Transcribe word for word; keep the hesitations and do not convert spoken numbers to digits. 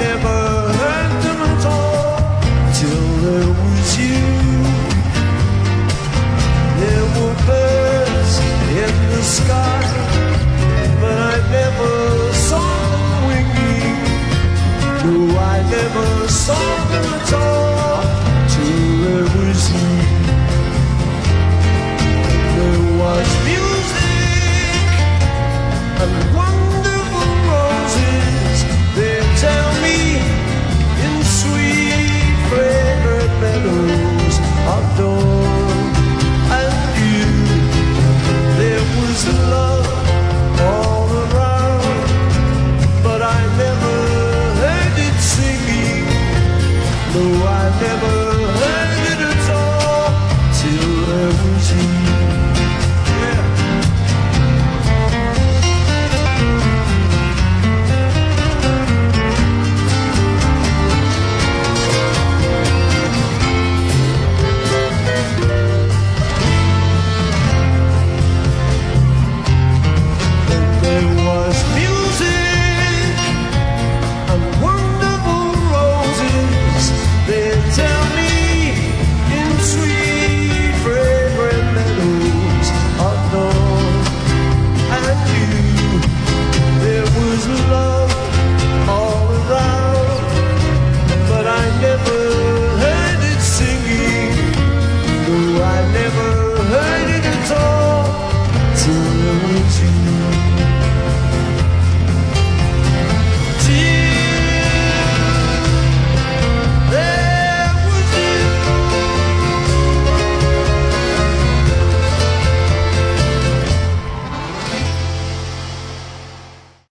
never heard them at all till there was you. There were birds in the sky, but I never saw them winging. No, I never saw them at all till there was you. There was music and wonderful roses, they tell me, in sweet fragrant meadows of dawn and dew. There was love all around, but I never heard it singing. No, I never